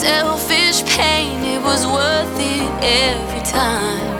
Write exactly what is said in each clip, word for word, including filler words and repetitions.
selfish pain, it was worth it every time.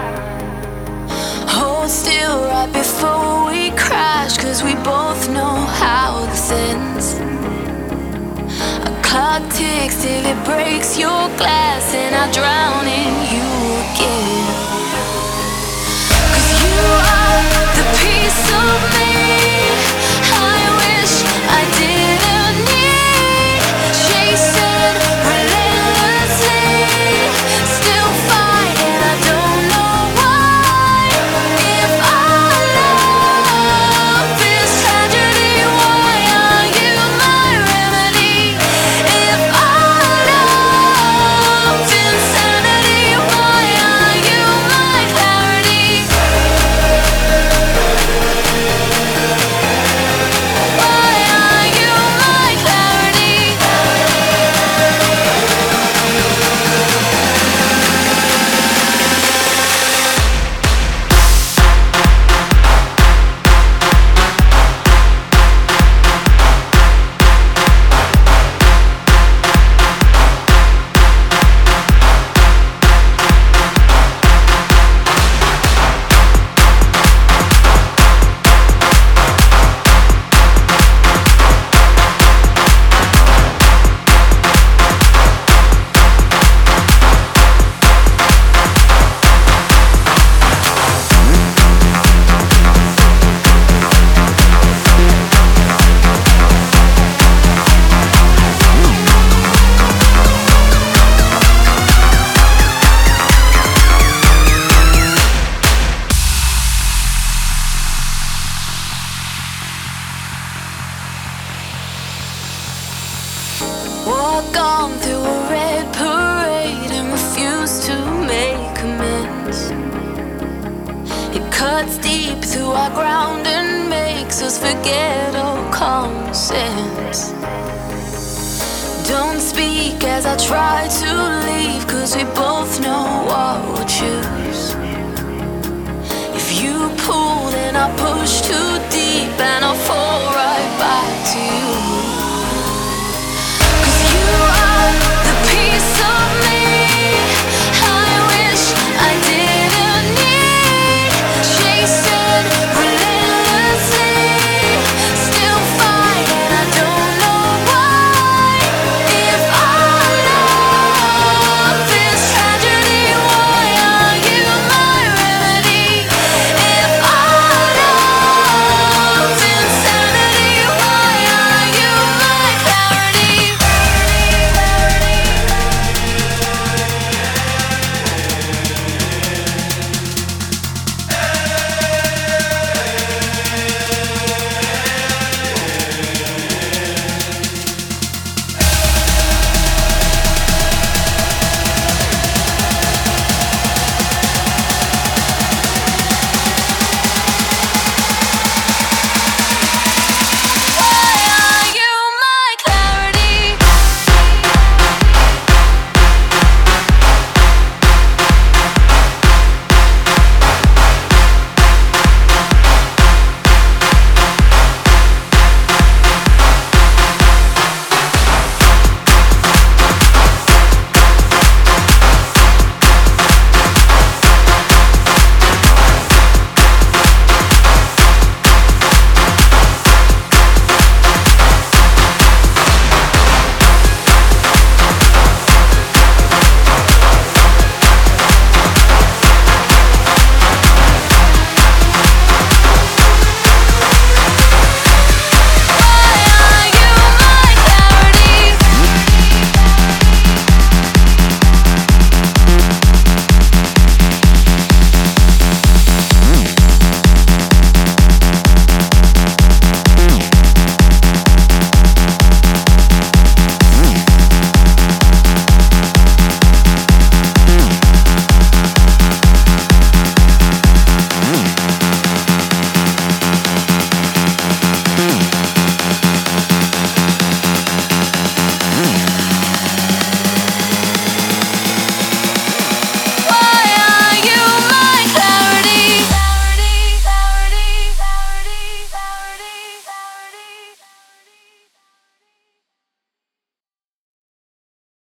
Hold still right before we crash, cause we both know how this ends. A clock ticks till it breaks your glass, and I drown in you again. Cause you are the piece of me I wish I didn't need. Chasing relentlessly, still fighting, I don't know why. If our love is tragedy, why are you my remedy? If our love's insanity, why are you my clarity? Why are you my clarity? Walk on through a red parade and refuse to make amends. It cuts deep through our ground and makes us forget all common sense. Don't speak as I try to leave, cause we both know what we'll choose. If you pull, then I push too